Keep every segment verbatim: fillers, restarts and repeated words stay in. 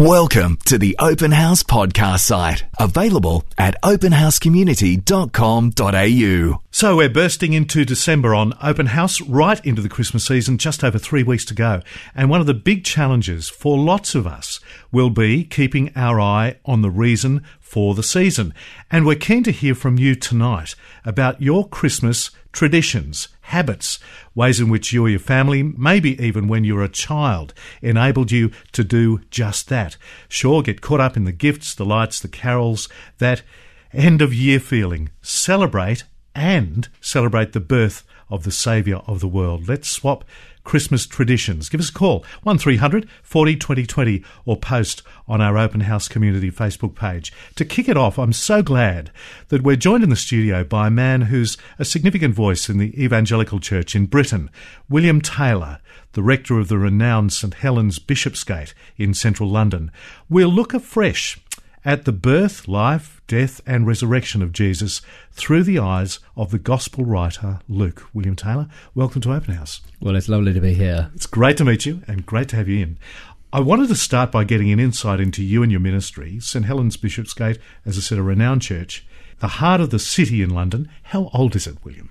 Welcome to the Open House podcast site, available at open house community dot com dot a u. So we're bursting into December on Open House, right into the Christmas season, just over three weeks to go. And one of the big challenges for lots of us will be keeping our eye on the reason for the season. And we're keen to hear from you tonight about your Christmas traditions, habits, ways in which you or your family, maybe even when you were a child, enabled you to do just that. Sure, get caught up in the gifts, the lights, the carols, that end-of-year feeling. Celebrate and celebrate the birth of the Saviour of the world. Let's swap Christmas traditions. Give us a call, one three hundred forty twenty twenty, or post on our Open House Community Facebook page. To kick it off, I'm so glad that we're joined in the studio by a man who's a significant voice in the Evangelical Church in Britain, William Taylor, the rector of the renowned St Helens Bishopsgate in central London. We'll look afresh at the birth, life, death and resurrection of Jesus through the eyes of the Gospel writer Luke. William Taylor, welcome to Open House. Well, it's lovely to be here. It's great to meet you and great to have you in. I wanted to start by getting an insight into you and your ministry. St Helens Bishopsgate, as I said, a renowned church, the heart of the city in London. How old is it, William?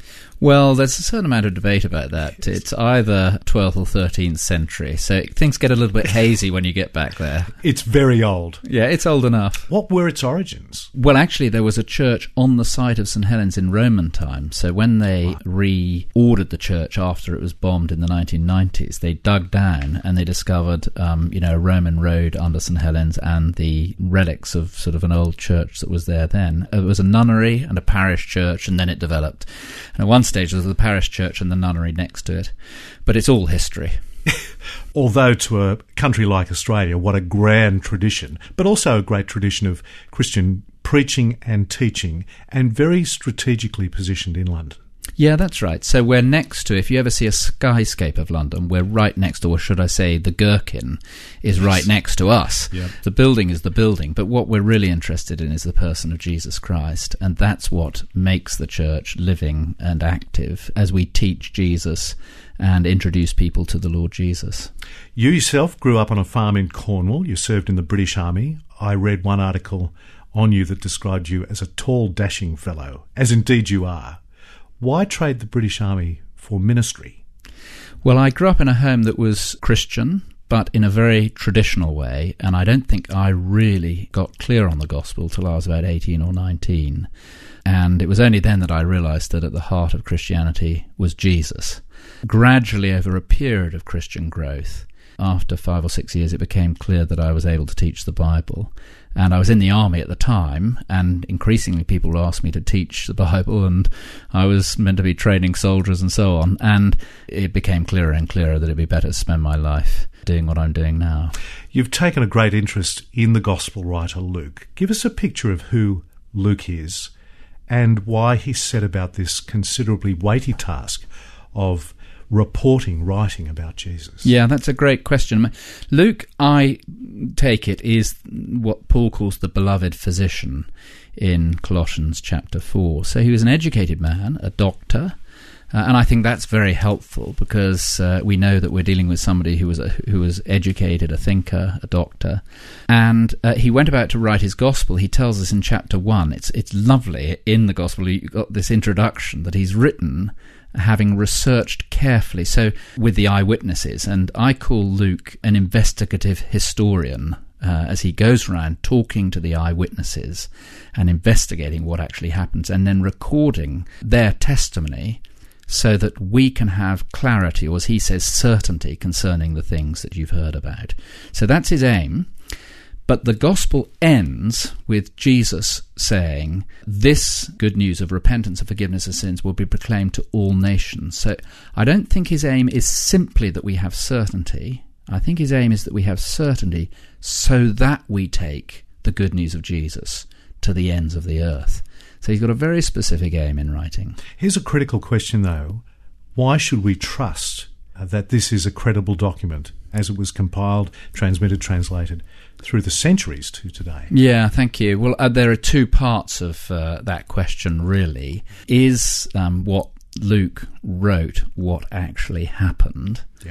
Well, there's a certain amount of debate about that. It's either twelfth or thirteenth century, so things get a little bit hazy when you get back there. It's very old. Yeah, it's old enough. What were its origins? Well, actually, there was a church on the site of St Helens in Roman time, so when they wow. reordered the church after it was bombed in the nineteen nineties, they dug down and they discovered, um, you know, a Roman road under St Helens and the relics of sort of an old church that was there then. It was a nunnery and a parish church, and then it developed. And at one stage there was the parish church and the nunnery next to it, but it's all history. Although to a country like Australia, what a grand tradition, but also a great tradition of Christian preaching and teaching, and very strategically positioned in London. Yeah, that's right. So we're next to, if you ever see a skyscape of London, we're right next to, or should I say, the Gherkin is right next to us. Yep. The building is the building, but what we're really interested in is the person of Jesus Christ, and that's what makes the church living and active as we teach Jesus and introduce people to the Lord Jesus. You yourself grew up on a farm in Cornwall. You served in the British Army. I read one article on you that described you as a tall, dashing fellow, as indeed you are. Why trade the British Army for ministry? Well, I grew up in a home that was Christian, but in a very traditional way, and I don't think I really got clear on the gospel till I was about eighteen or nineteen. And it was only then that I realised that at the heart of Christianity was Jesus. Gradually, over a period of Christian growth, after five or six years, it became clear that I was able to teach the Bible. And I was in the army at the time, and increasingly people asked me to teach the Bible, and I was meant to be training soldiers and so on. And it became clearer and clearer that it'd be better to spend my life doing what I'm doing now. You've taken a great interest in the Gospel writer Luke. Give us a picture of who Luke is and why he set about this considerably weighty task of reporting, writing about Jesus. Yeah, that's a great question. Luke, I take it, is what Paul calls the beloved physician in Colossians chapter four. So he was an educated man, a doctor, uh, and I think that's very helpful because uh, we know that we're dealing with somebody who was a, who was educated, a thinker, a doctor, and uh, he went about to write his gospel. He tells us in chapter one, it's it's lovely in the gospel, you've got this introduction that he's written having researched carefully, so with the eyewitnesses. And I call Luke an investigative historian uh, as he goes around talking to the eyewitnesses and investigating what actually happens and then recording their testimony so that we can have clarity, or as he says, certainty concerning the things that you've heard about. So that's his aim. But the gospel ends with Jesus saying, this good news of repentance and forgiveness of sins will be proclaimed to all nations. So I don't think his aim is simply that we have certainty. I think his aim is that we have certainty so that we take the good news of Jesus to the ends of the earth. So he's got a very specific aim in writing. Here's a critical question, though. Why should we trust that this is a credible document as it was compiled, transmitted, translated through the centuries to today? Yeah, thank you. Well, uh, there are two parts of uh, that question, really. Is um, what Luke wrote what actually happened? Yeah.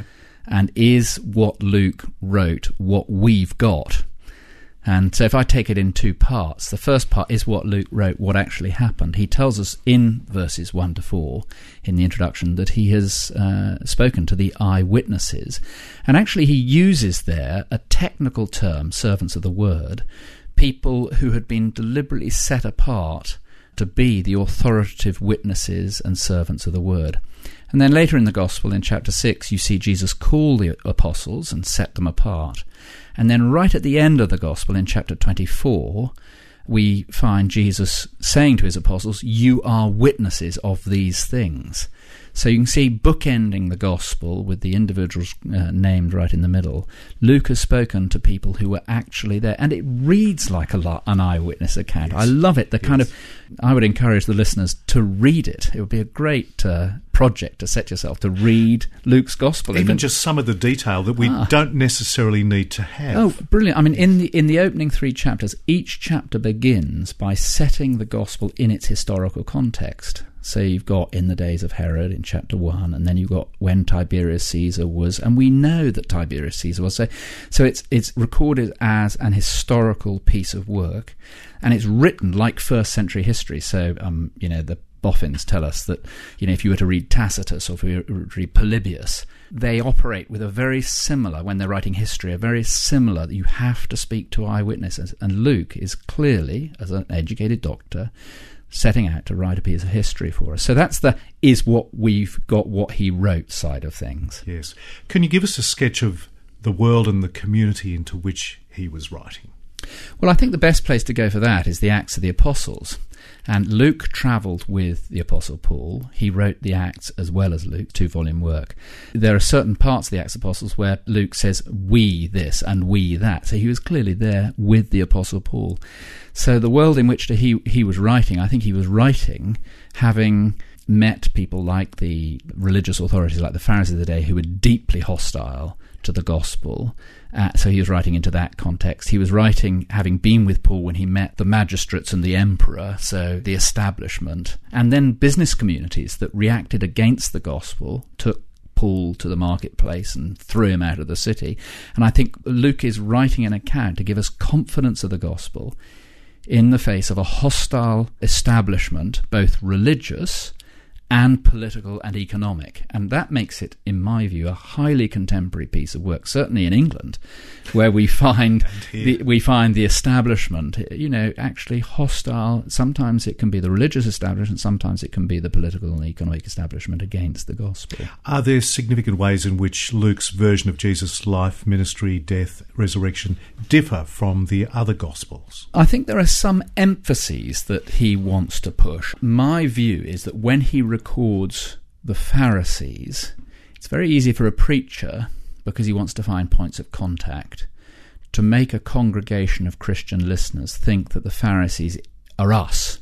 And is what Luke wrote what we've got? And so if I take it in two parts, the first part is what Luke wrote, what actually happened. He tells us in verses one to four, in the introduction, that he has uh, spoken to the eyewitnesses. And actually he uses there a technical term, servants of the word, people who had been deliberately set apart to be the authoritative witnesses and servants of the word. And then later in the Gospel, in chapter six, you see Jesus call the apostles and set them apart. And then right at the end of the Gospel, in chapter twenty-four, we find Jesus saying to his apostles, you are witnesses of these things. So you can see, bookending the Gospel with the individuals uh, named right in the middle, Luke has spoken to people who were actually there. And it reads like a lo- an eyewitness account. Yes. I love it. The yes. kind of, I would encourage the listeners to read it. It would be a great uh, project to set yourself to read Luke's Gospel. Even just some of the detail that we ah. don't necessarily need to have. Oh, brilliant. I mean, in the in the opening three chapters, each chapter begins by setting the Gospel in its historical context. So you've got in the days of Herod in chapter one, and then you've got when Tiberius Caesar was, and we know that Tiberius Caesar was. So, so it's it's recorded as an historical piece of work, and it's written like first century history. So, um, you know, the Boffins tell us that, you know, if you were to read Tacitus or if you were to read Polybius, they operate with a very similar, when they're writing history, a very similar, you have to speak to eyewitnesses. And Luke is clearly, as an educated doctor, setting out to write a piece of history for us. So that's the is what we've got, what he wrote side of things. Yes. Can you give us a sketch of the world and the community into which he was writing? Well, I think the best place to go for that is the Acts of the Apostles. And Luke travelled with the Apostle Paul. He wrote the Acts as well as Luke, two-volume work. There are certain parts of the Acts of the Apostles where Luke says, we this and we that. So he was clearly there with the Apostle Paul. So the world in which he, he was writing, I think he was writing having met people like the religious authorities, like the Pharisees of the day, who were deeply hostile to the gospel. Uh, so he was writing into that context. He was writing having been with Paul when he met the magistrates and the emperor, so the establishment, and then business communities that reacted against the gospel, took Paul to the marketplace and threw him out of the city. And I think Luke is writing an account to give us confidence of the gospel in the face of a hostile establishment, both religious and political and economic. And that makes it, in my view, a highly contemporary piece of work, certainly in England, where we find the, we find the establishment, you know, actually hostile. Sometimes it can be the religious establishment, sometimes it can be the political and economic establishment against the gospel. Are there significant ways in which Luke's version of Jesus' life, ministry, death, resurrection differ from the other Gospels? I think there are some emphases that he wants to push. My view is that when he records the Pharisees, it's very easy for a preacher, because he wants to find points of contact, to make a congregation of Christian listeners think that the Pharisees are us.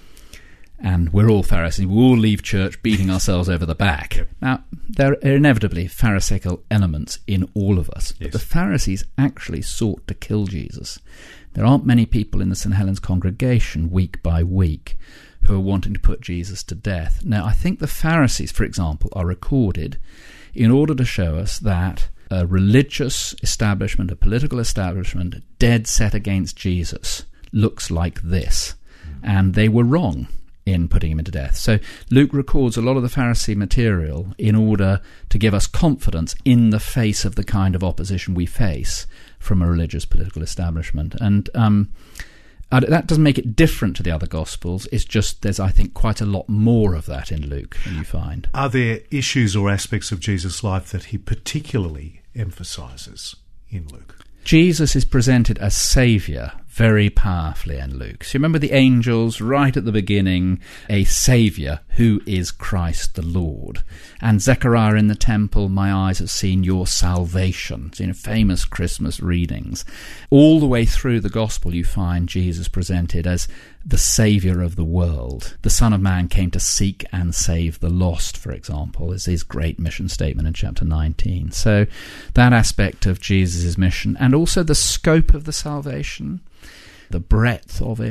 And we're all Pharisees. We all leave church beating ourselves over the back. Yep. Now, there are inevitably Pharisaical elements in all of us. Yes. But the Pharisees actually sought to kill Jesus. There aren't many people in the Saint Helens congregation, week by week, who are wanting to put Jesus to death. Now, I think the Pharisees, for example, are recorded in order to show us that a religious establishment, a political establishment, dead set against Jesus, looks like this. Mm. And they were wrong in putting him to death. So Luke records a lot of the Pharisee material in order to give us confidence in the face of the kind of opposition we face from a religious political establishment. And um, that doesn't make it different to the other Gospels. It's just there's, I think, quite a lot more of that in Luke than you find. Are there issues or aspects of Jesus' life that he particularly emphasises in Luke? Jesus is presented as Saviour very powerfully in Luke. So you remember the angels right at the beginning, a Saviour who is Christ the Lord. And Zechariah in the temple, my eyes have seen your salvation. So, you know, famous Christmas readings. All the way through the Gospel you find Jesus presented as the Saviour of the world. The Son of Man came to seek and save the lost, for example, is his great mission statement in chapter nineteen. So that aspect of Jesus' mission, and also the scope of the salvation, the breadth of it.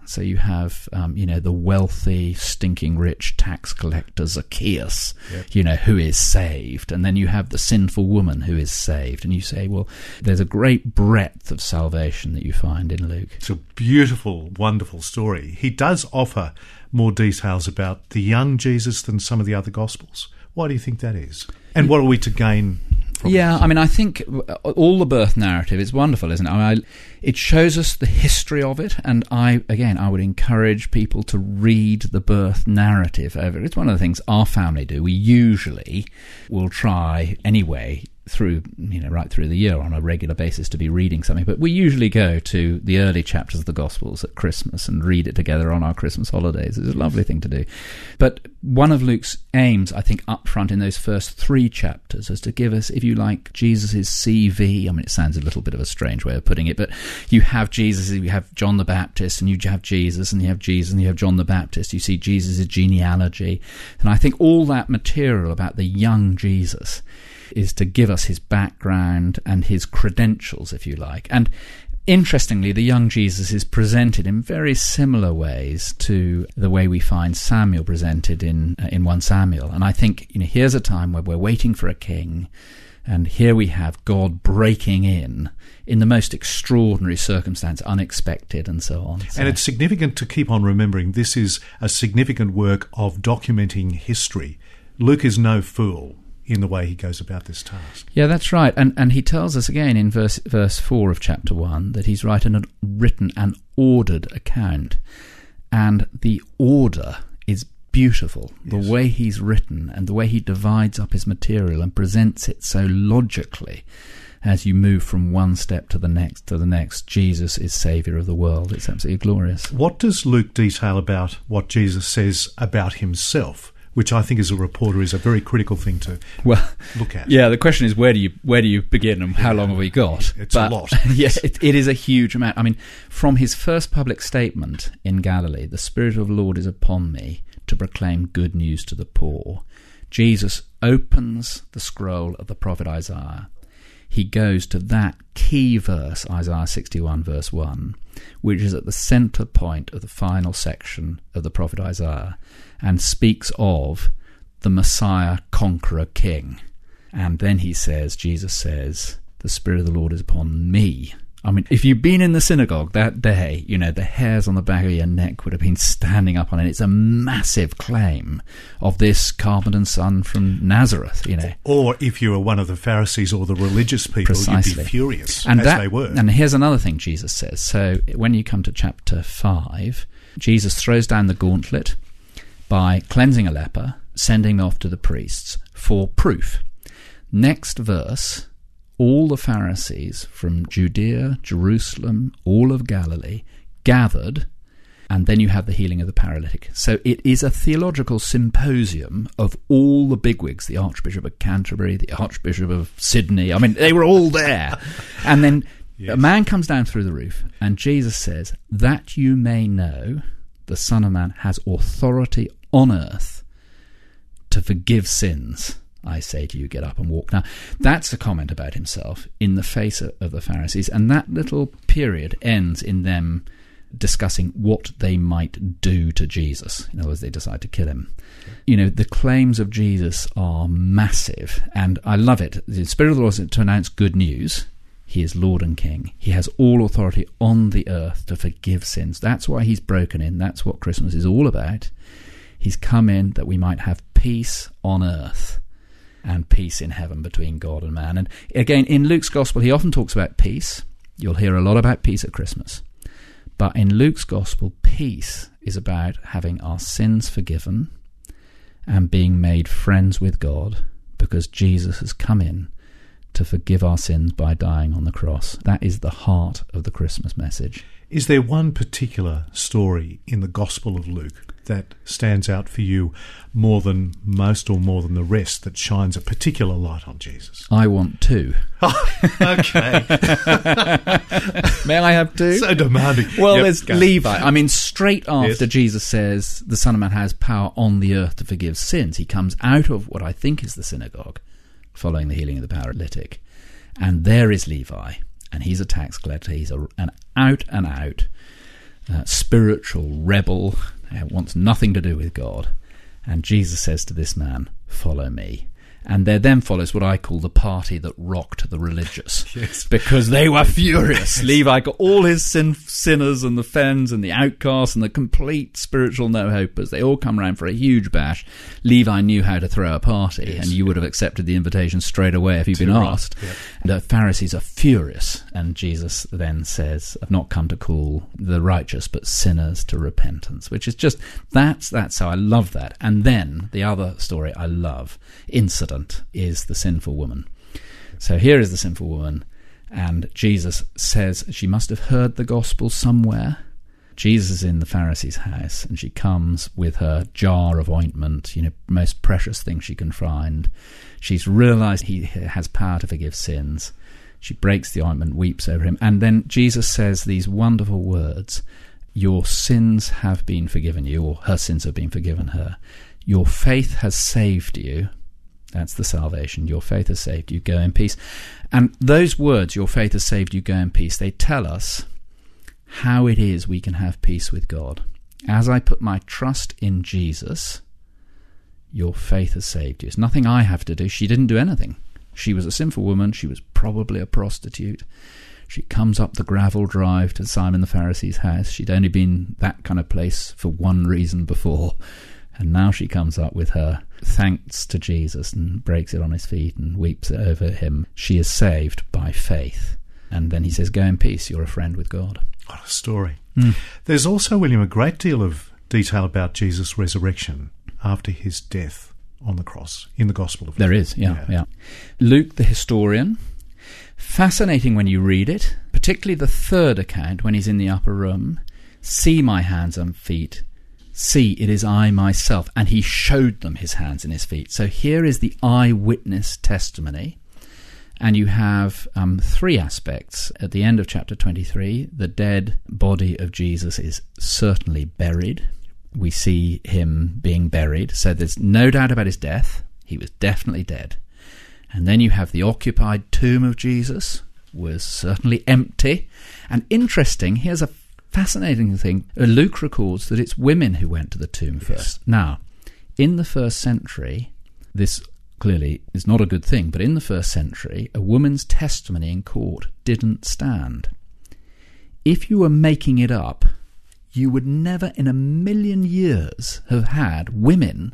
So you have, um, you know, the wealthy, stinking rich tax collector Zacchaeus, yep. you know, who is saved. And then you have the sinful woman who is saved. And you say, well, there's a great breadth of salvation that you find in Luke. It's a beautiful, wonderful story. He does offer more details about the young Jesus than some of the other Gospels. Why do you think that is? And what are we to gain from Yeah, this? I mean, I think all the birth narrative is wonderful, isn't it? I mean, I, it shows us the history of it, and I, again, I would encourage people to read the birth narrative over. It's one of the things our family do. We usually will try anyway through, you know, right through the year on a regular basis to be reading something, but we usually go to the early chapters of the Gospels at Christmas and read it together on our Christmas holidays. It's a lovely thing to do. But one of Luke's aims, I think, up front in those first three chapters is to give us, if you like, Jesus' C V. I mean, it sounds a little bit of a strange way of putting it, but you have Jesus, you have John the Baptist, and you have Jesus, and you have Jesus, and you have John the Baptist. You see Jesus' genealogy. And I think all that material about the young Jesus is to give us his background and his credentials, if you like. And interestingly, the young Jesus is presented in very similar ways to the way we find Samuel presented in uh, in First Samuel. And I think, you know, here's a time where we're waiting for a king, and here we have God breaking in in the most extraordinary circumstance, unexpected, and so on. So. And it's significant to keep on remembering this is a significant work of documenting history. Luke is no fool in the way he goes about this task. Yeah, that's right. And and he tells us again in verse verse four of chapter one that he's written an, written an ordered account. And the order is beautiful. Yes. The way he's written and the way he divides up his material and presents it so logically as you move from one step to the next to the next. Jesus is Saviour of the world. It's absolutely glorious. What does Luke detail about what Jesus says about himself, which I think as a reporter is a very critical thing to well, look at? Yeah, the question is where do you where do you begin and how long have we got? It's but, a lot. Yes, it, it is a huge amount. I mean, from his first public statement in Galilee, the Spirit of the Lord is upon me to proclaim good news to the poor. Jesus opens the scroll of the prophet Isaiah. He goes to that key verse, Isaiah sixty-one verse one, which is at the centre point of the final section of the prophet Isaiah, and speaks of the Messiah, conqueror, king. And then he says, Jesus says, the Spirit of the Lord is upon me. I mean, if you'd been in the synagogue that day, you know, the hairs on the back of your neck would have been standing up on it. It's a massive claim of this carpenter's son from Nazareth, you know. Or if you were one of the Pharisees or the religious people, Precisely. You'd be furious, and as that, they were. And here's another thing Jesus says. So when you come to chapter five, Jesus throws down the gauntlet by cleansing a leper, sending him off to the priests for proof. Next verse, all the Pharisees from Judea, Jerusalem, all of Galilee gathered, and then you have the healing of the paralytic. So it is a theological symposium of all the bigwigs, the Archbishop of Canterbury, the Archbishop of Sydney. I mean, they were all there. And then yes. A man comes down through the roof, and Jesus says, that you may know the Son of Man has authority on earth to forgive sins. I say to you, get up and walk. Now, that's a comment about himself in the face of, of the Pharisees, and that little period ends in them discussing what they might do to Jesus. In other words, they decide to kill him. Okay. You know, the claims of Jesus are massive, and I love it. The Spirit of the Lord is to announce good news. He is Lord and King. He has all authority on the earth to forgive sins. That's why he's broken in. That's what Christmas is all about. He's come in that we might have peace on earth and peace in heaven between God and man. And again, in Luke's Gospel, he often talks about peace. You'll hear a lot about peace at Christmas. But in Luke's Gospel, peace is about having our sins forgiven and being made friends with God because Jesus has come in to forgive our sins by dying on the cross. That is the heart of the Christmas message. Is there one particular story in the Gospel of Luke that stands out for you more than most or more than the rest that shines a particular light on Jesus? I want two. Okay. May I have two? So demanding. Well, yep, there's go. Levi. I mean, straight after Yes. Jesus says the Son of Man has power on the earth to forgive sins, he comes out of what I think is the synagogue following the healing of the paralytic. And there is Levi. And he's a tax collector. He's a, an out-and-out uh, spiritual rebel, uh, wants nothing to do with God. And Jesus says to this man, "Follow me." And there then follows what I call the party that rocked the religious. Yes. Because they were furious. Levi got all his sin- sinners and the fens and the outcasts and the complete spiritual no-hopers. They all come round for a huge bash. Levi knew how to throw a party, yes, and you would have accepted the invitation straight away if you'd been right. asked. Yep. And the Pharisees are furious. And Jesus then says, "I've not come to call the righteous, but sinners to repentance," which is just, that's, that's how I love that. And then the other story I love, incident, is the sinful woman. So here is the sinful woman, and Jesus says she must have heard the gospel somewhere. Jesus is in the Pharisee's house, and she comes with her jar of ointment, you know, most precious thing she can find. She's realized he has power to forgive sins. She breaks the ointment, weeps over him, and then Jesus says these wonderful words: "Your sins have been forgiven you," or her sins have been forgiven her. "Your faith has saved you." That's the salvation. Your faith has saved you. Go in peace. And those words, "your faith has saved you, go in peace," they tell us how it is we can have peace with God. As I put my trust in Jesus, your faith has saved you. It's nothing I have to do. She didn't do anything. She was a sinful woman. She was probably a prostitute. She comes up the gravel drive to Simon the Pharisee's house. She'd only been that kind of place for one reason before. And now she comes up with her thanks to Jesus and breaks it on his feet and weeps over him. She is saved by faith. And then he says, "Go in peace, you're a friend with God." What a story. Mm. There's also, William, a great deal of detail about Jesus' resurrection after his death on the cross in the Gospel of Luke. There is, yeah, yeah. yeah. Luke, the historian, fascinating when you read it, particularly the third account when he's in the upper room. "See my hands and feet. See, it is I myself." And he showed them his hands and his feet. So here is the eyewitness testimony. And you have um, three aspects. At the end of chapter twenty-three, the dead body of Jesus is certainly buried. We see him being buried. So there's no doubt about his death. He was definitely dead. And then you have the occupied tomb of Jesus, was certainly empty. And interesting, here's a fascinating thing. Luke records that it's women who went to the tomb first. Yes. Now, in the first century, this clearly is not a good thing, but in the first century, a woman's testimony in court didn't stand. If you were making it up, you would never in a million years have had women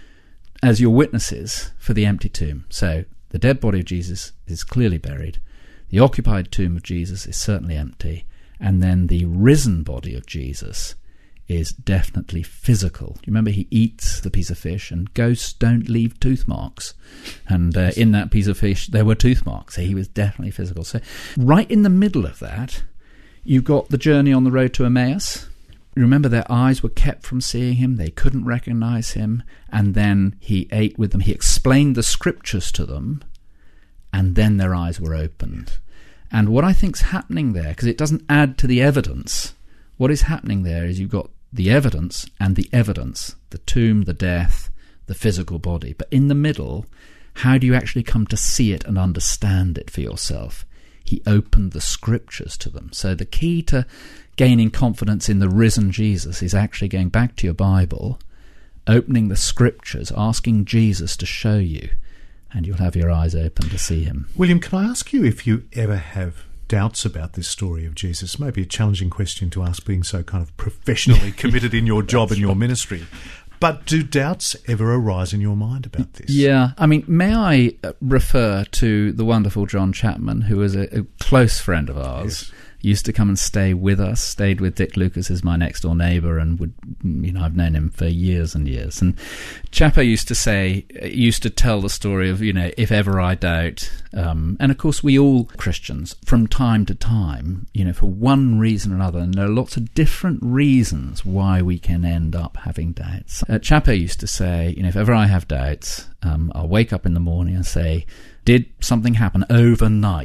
as your witnesses for the empty tomb. So the dead body of Jesus is clearly buried. The occupied tomb of Jesus is certainly empty. And then the risen body of Jesus is definitely physical. You remember he eats the piece of fish, and ghosts don't leave tooth marks. And uh, in that piece of fish, there were tooth marks. So he was definitely physical. So right in the middle of that, you've got the journey on the road to Emmaus. Remember, their eyes were kept from seeing him. They couldn't recognize him. And then he ate with them. He explained the scriptures to them. And then their eyes were opened. And what I think's happening there, because it doesn't add to the evidence, what is happening there is you've got the evidence and the evidence, the tomb, the death, the physical body. But in the middle, how do you actually come to see it and understand it for yourself? He opened the scriptures to them. So the key to gaining confidence in the risen Jesus is actually going back to your Bible, opening the scriptures, asking Jesus to show you, and you'll have your eyes open to see him. William, can I ask you if you ever have doubts about this story of Jesus? Maybe a challenging question to ask, being so kind of professionally committed in your job and your ministry. But do doubts ever arise in your mind about this? Yeah. I mean, may I refer to the wonderful John Chapman, who was a, a close friend of ours. Yes. Used to come and stay with us, stayed with Dick Lucas as my next door neighbour, and would, you know, I've known him for years and years. And Chapo used to say, used to tell the story of, you know, if ever I doubt, um, and of course we all Christians, from time to time, you know, for one reason or another, and there are lots of different reasons why we can end up having doubts. Uh, Chapo used to say, you know, if ever I have doubts, um, I'll wake up in the morning and say, did something happen overnight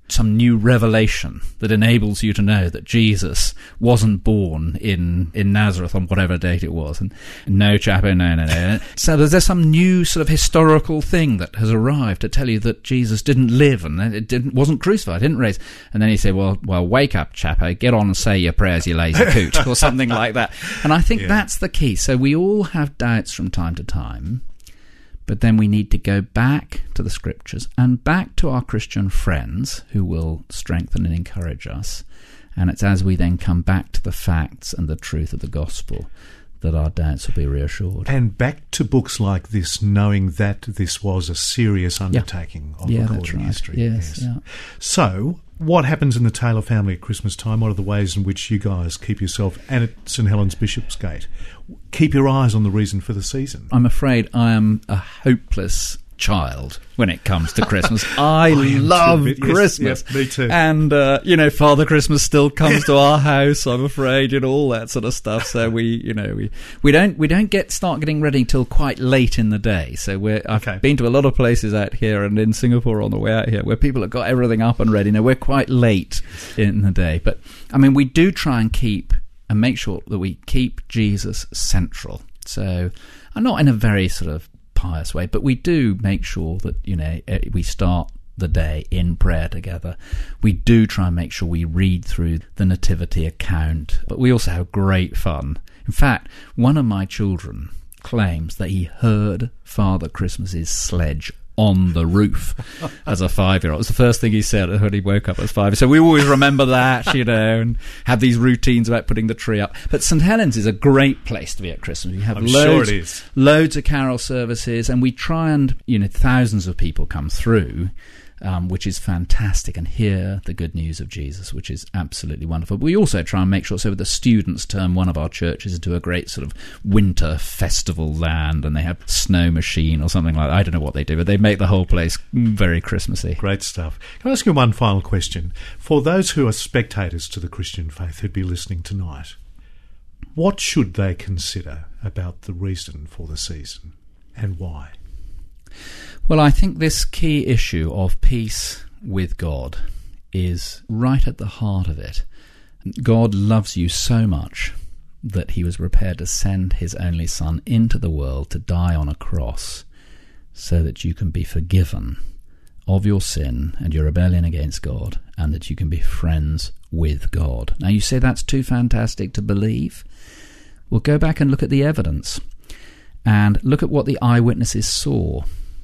some new revelation that enables you to know that Jesus wasn't born in, in Nazareth on whatever date it was. And no, Chapo, no, no, no. So there's, there's some new sort of historical thing that has arrived to tell you that Jesus didn't live and it didn't wasn't crucified, didn't raise. And then you say, well, well, wake up, Chapo, get on and say your prayers, you lazy coot, or something like that. And I think yeah. that's the key. So we all have doubts from time to time. But then we need to go back to the Scriptures and back to our Christian friends who will strengthen and encourage us. And it's as we then come back to the facts and the truth of the gospel that our doubts will be reassured. And back to books like this, knowing that this was a serious undertaking yeah. of yeah, recording that's right. history. Yes, yes. Yeah. So, what happens in the Taylor family at Christmas time? What are the ways in which you guys keep yourself, and at St Helens Bishopsgate, keep your eyes on the reason for the season? I'm afraid I am a hopeless child when it comes to Christmas. I, I love yes, Christmas. Yes, me too. And, uh, you know, Father Christmas still comes to our house, I'm afraid, and all that sort of stuff. So we, you know, we, we don't we don't get start getting ready till quite late in the day. So we're I've okay. been to a lot of places out here and in Singapore on the way out here where people have got everything up and ready. Now, we're quite late in the day. But, I mean, we do try and keep and make sure that we keep Jesus central. So, I'm not in a very sort of pious way, but we do make sure that, you know, we start the day in prayer together. We do try and make sure we read through the nativity account, but we also have great fun. In fact, one of my children claims that he heard Father Christmas's sledge on the roof as a five-year-old. It was the first thing he said when he woke up as five. So we always remember that, you know, and have these routines about putting the tree up. But St Helens is a great place to be at Christmas. We have I'm loads, sure it is. loads of carol services, and we try and, you know, thousands of people come through, um, which is fantastic, and hear the good news of Jesus, which is absolutely wonderful. But we also try and make sure, so the students turn one of our churches into a great sort of winter festival land, and they have snow machine or something like that. I don't know what they do, but they make the whole place very Christmassy. Great stuff. Can I ask you one final question? For those who are spectators to the Christian faith who'd be listening tonight, what should they consider about the reason for the season, and why? Well, I think this key issue of peace with God is right at the heart of it. God loves you so much that he was prepared to send his only Son into the world to die on a cross so that you can be forgiven of your sin and your rebellion against God, and that you can be friends with God. Now, you say that's too fantastic to believe? Well, go back and look at the evidence and look at what the eyewitnesses saw.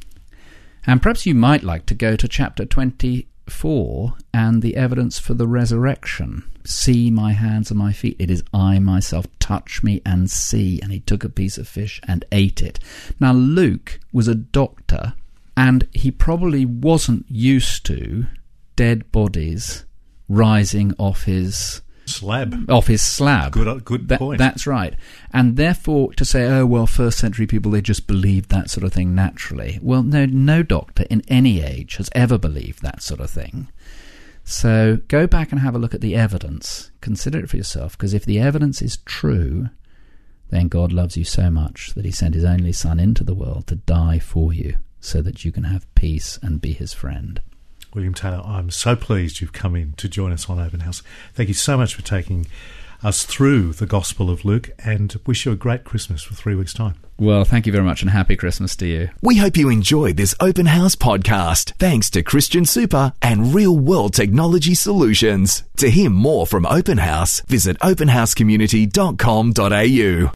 And perhaps you might like to go to chapter twenty-four and the evidence for the resurrection. See my hands and my feet. It is I myself. Touch me and see. And he took a piece of fish and ate it. Now, Luke was a doctor, and he probably wasn't used to dead bodies rising off his slab. Off his slab. Good, good that, point. That's right. And therefore, to say, oh, well, first century people, they just believed that sort of thing naturally. Well, no, no doctor in any age has ever believed that sort of thing. So go back and have a look at the evidence. Consider it for yourself, because if the evidence is true, then God loves you so much that he sent his only Son into the world to die for you so that you can have peace and be his friend. William Taylor, I'm so pleased you've come in to join us on Open House. Thank you so much for taking us through the Gospel of Luke, and wish you a great Christmas for three weeks' time. Well, thank you very much, and happy Christmas to you. We hope you enjoyed this Open House podcast, thanks to Christian Super and Real World Technology Solutions. To hear more from Open House, visit open house community dot com dot a u.